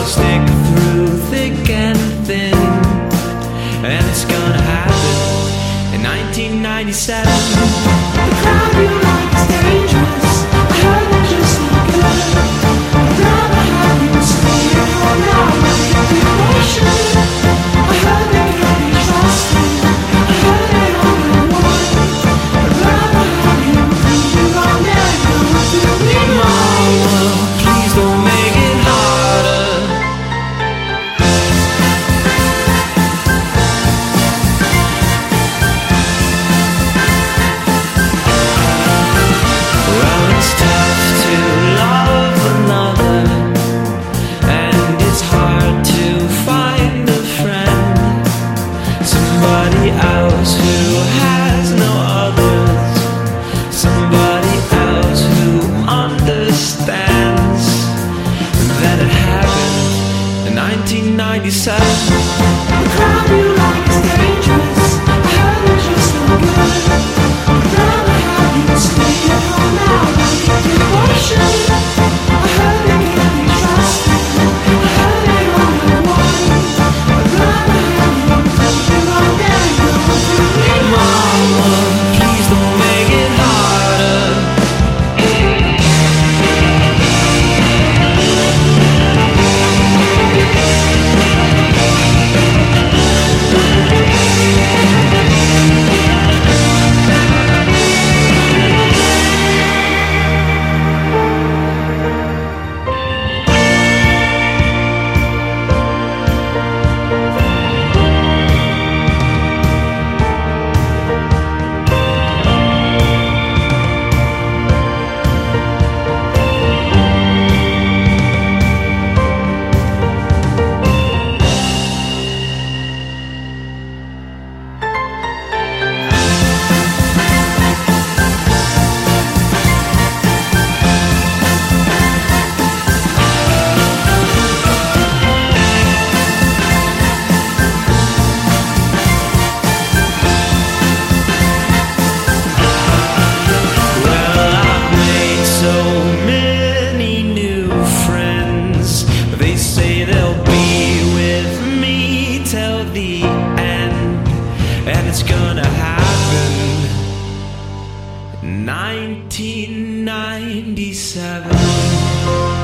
stick through thick and thin, and it's gonna happen in 1997. The crowd you like is dangerous. I heard they're just no good. I'd rather have you stay at home now with devotion. I heard they can't be trusted. I heard they only want. I'd rather have you prove me wrong than go through me wrong. Mama, please don't make it harder. Well, it's tough to love another, and it's hard to find a friend, somebody else who has no others, somebody else who understands that it happened in 1997. The crowd you like is dangerous. I heard they're just no good. I'd rather have you stay at home now with devotion. I heard they can't be trusted. I heard they only want. I'd rather have you prove me wrong than go through me wrong. Mama, please don't make it harder. Well, I've made so many new friends. They say they'll be with me till the end, and it's gonna happen in 1997.